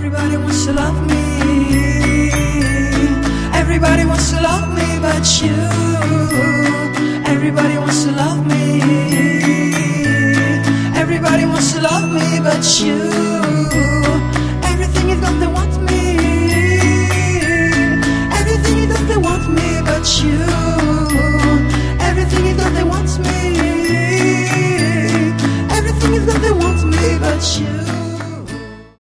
Everybody wants to love me. Everybody wants to love me but you.